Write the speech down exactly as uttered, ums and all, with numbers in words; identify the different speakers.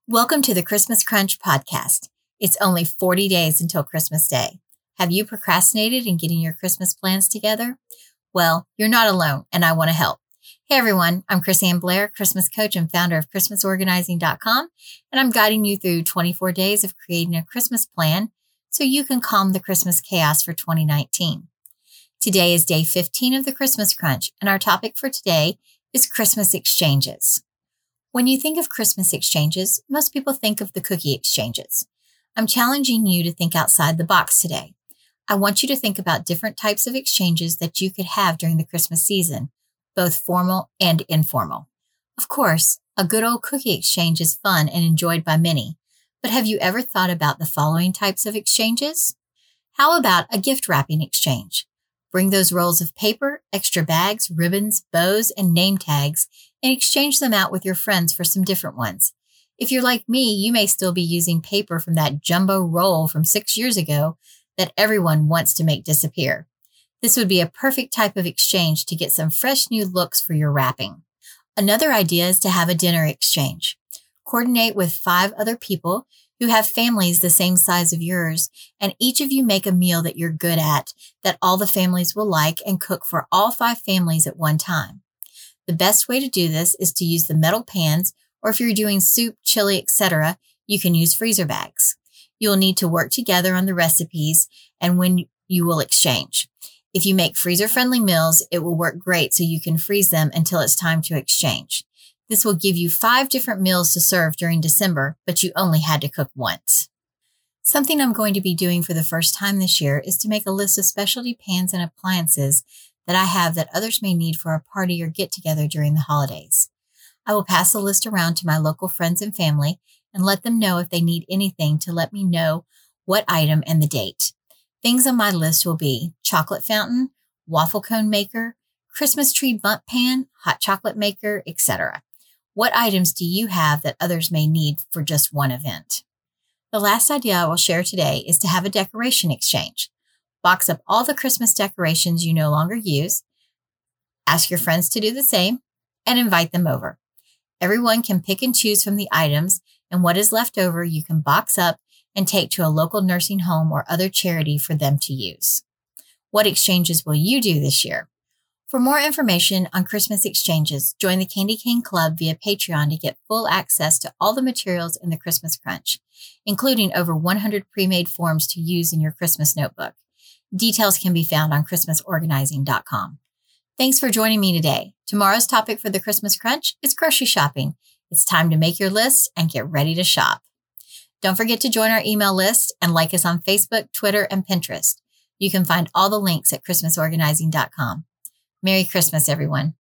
Speaker 1: Welcome to the Christmas Crunch podcast. It's only forty days until Christmas Day. Have you procrastinated in getting your Christmas plans together? Well, you're not alone, and I want to help. Hey everyone, I'm Chris Ann Blair, Christmas coach and founder of Christmas Organizing dot com, and I'm guiding you through twenty-four days of creating a Christmas plan so you can calm the Christmas chaos for twenty nineteen. Today is day fifteen of the Christmas Crunch, and our topic for today is Christmas exchanges. When you think of Christmas exchanges, most people think of the cookie exchanges. I'm challenging you to think outside the box today. I want you to think about different types of exchanges that you could have during the Christmas season, both formal and informal. Of course, a good old cookie exchange is fun and enjoyed by many, but have you ever thought about the following types of exchanges? How about a gift wrapping exchange? Bring those rolls of paper, extra bags, ribbons, bows, and name tags, and exchange them out with your friends for some different ones. If you're like me, you may still be using paper from that jumbo roll from six years ago that everyone wants to make disappear. This would be a perfect type of exchange to get some fresh new looks for your wrapping. Another idea is to have a dinner exchange. Coordinate with five other people who have families the same size of yours, and each of you make a meal that you're good at, that all the families will like, and cook for all five families at one time. The best way to do this is to use the metal pans, or if you're doing soup, chili, et cetera, you can use freezer bags. You'll need to work together on the recipes and when you will exchange. If you make freezer-friendly meals, it will work great so you can freeze them until it's time to exchange. This will give you five different meals to serve during December, but you only had to cook once. Something I'm going to be doing for the first time this year is to make a list of specialty pans and appliances that I have that others may need for a party or get-together during the holidays. I will pass the list around to my local friends and family and let them know if they need anything to let me know what item and the date. Things on my list will be chocolate fountain, waffle cone maker, Christmas tree bundt pan, hot chocolate maker, et cetera. What items do you have that others may need for just one event? The last idea I will share today is to have a decoration exchange. Box up all the Christmas decorations you no longer use, ask your friends to do the same, and invite them over. Everyone can pick and choose from the items, and what is left over you can box up and take to a local nursing home or other charity for them to use. What exchanges will you do this year? For more information on Christmas exchanges, join the Candy Cane Club via Patreon to get full access to all the materials in the Christmas Crunch, including over one hundred pre-made forms to use in your Christmas notebook. Details can be found on Christmas Organizing dot com. Thanks for joining me today. Tomorrow's topic for the Christmas Crunch is grocery shopping. It's time to make your list and get ready to shop. Don't forget to join our email list and like us on Facebook, Twitter, and Pinterest. You can find all the links at Christmas Organizing dot com. Merry Christmas, everyone.